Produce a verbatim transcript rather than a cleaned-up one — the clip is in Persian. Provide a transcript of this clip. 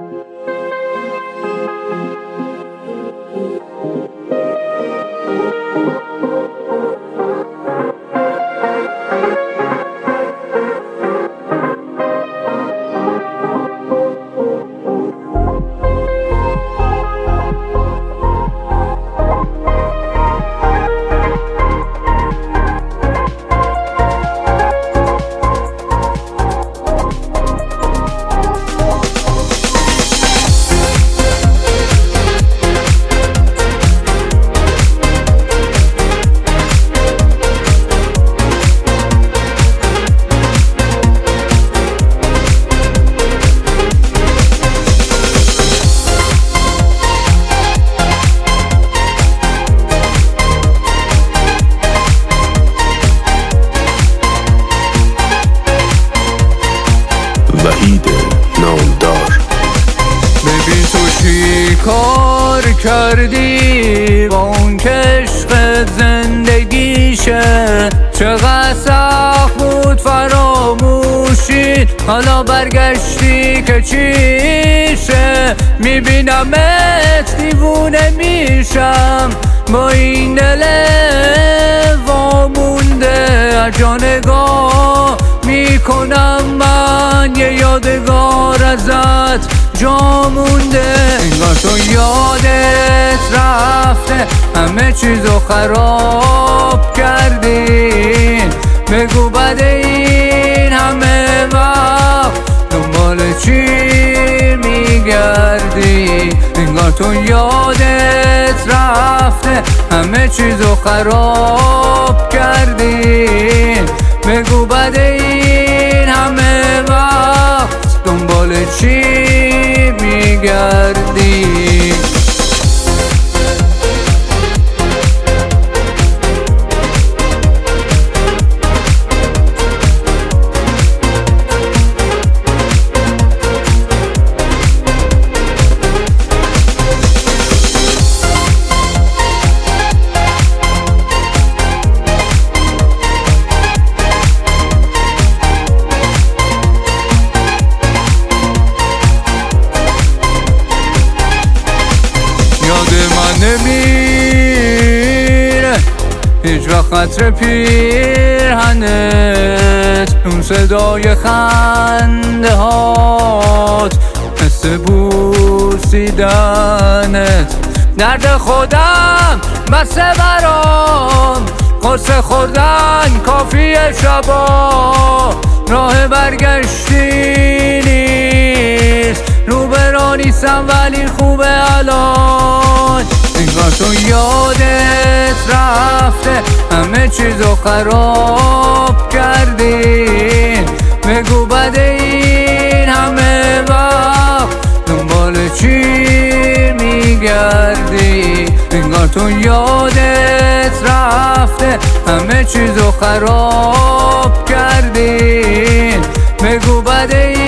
وحید نامدار. ببین تو چی کار کردی با اون که عشق زندگیشه، چقدر سخت بود فراموشی، حالا برگشتی که چیشه. میبینمت دیوونه میشم با این دل وامونده، از جا نگاه میکنم من یه یادگار ازت جا مونده. انگار تو یادت رفته همه چیزو خراب کردین، بگو بعد این همه وقت دنبال چی میگردی. انگار تو یادت رفته همه چیزو خراب کردین، بگو بعد این همه وقت دنبال چی میگردی. نمیره هیچ وقت خطر پیرهنت، اون صدای خنده هات، حس بوسیدنت. درد خودم بسه برام، قصه خوردن کافیه شبا، راه برگشتی نیست، رو برا نیستم ولی خوبه الان. انگار تو یادت رفته همه چیزو خراب کردی، بگو بعد این همه وقت دنبال چی میگردی. انگار تو یادت رفته همه چیزو خراب کردی، بگو بعد این